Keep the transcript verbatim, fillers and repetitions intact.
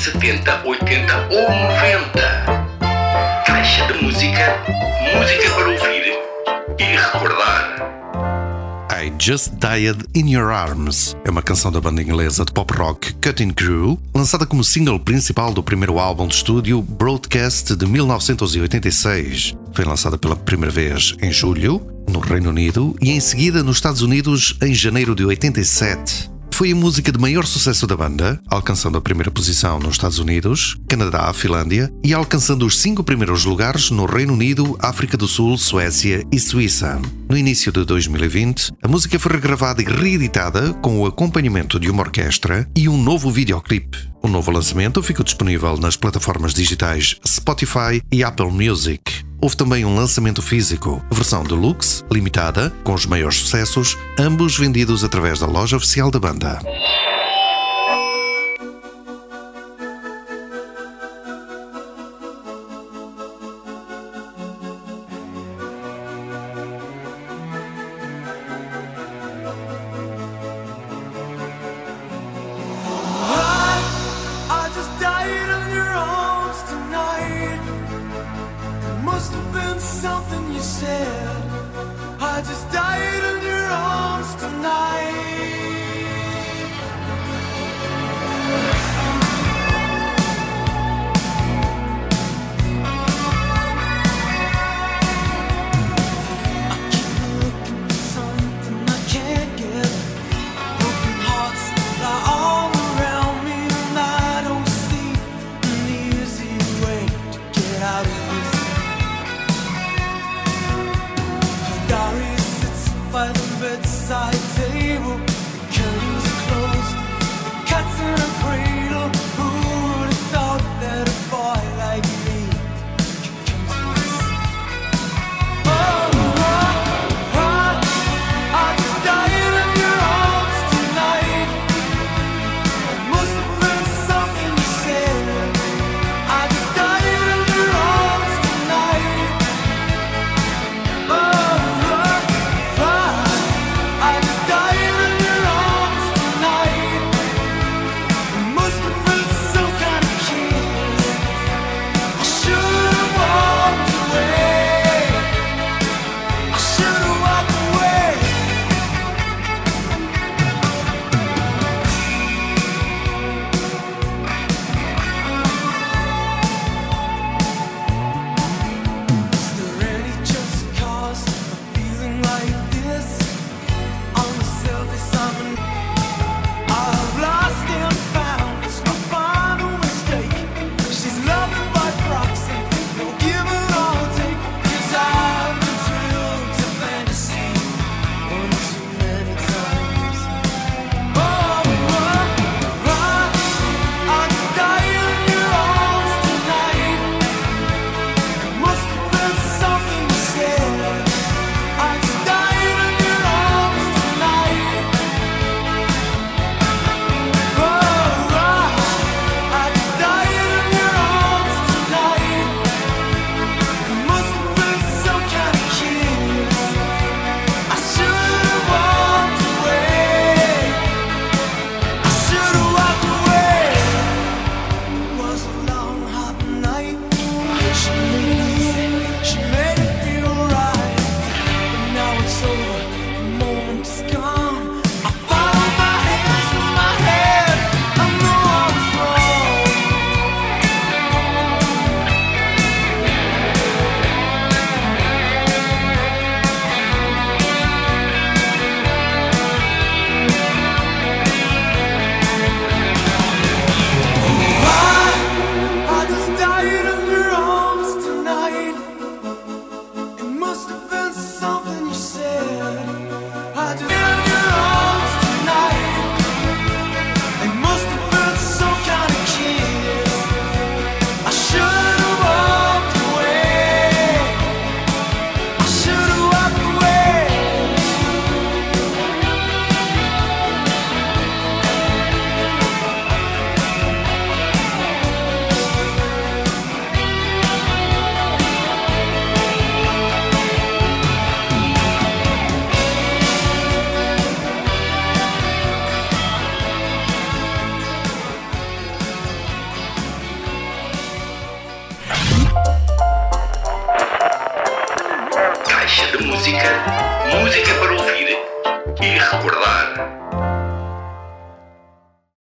setenta, oitenta ou noventa. Caixa de música, música para ouvir e recordar. I Just Died in Your Arms é uma canção da banda inglesa de pop rock Cutting Crew, lançada como single principal do primeiro álbum de estúdio Broadcast de mil novecentos e oitenta e seis. Foi lançada pela primeira vez em julho, no Reino Unido, e em seguida nos Estados Unidos em janeiro de oitenta e sete. Foi a música de maior sucesso da banda, alcançando a primeira posição nos Estados Unidos, Canadá, Finlândia e alcançando os cinco primeiros lugares no Reino Unido, África do Sul, Suécia e Suíça. No início de dois mil e vinte, a música foi regravada e reeditada com o acompanhamento de uma orquestra e um novo videoclipe. O novo lançamento ficou disponível nas plataformas digitais Spotify e Apple Music. Houve também um lançamento físico, versão deluxe, limitada, com os maiores sucessos, ambos vendidos através da loja oficial da banda. Must have been something you said. I just died in your arms tonight. I keep looking for something I can't get. Broken hearts lie all around me, and I don't see an easy way to get out of this. Diary sits Caixa de música, música para ouvir e recordar.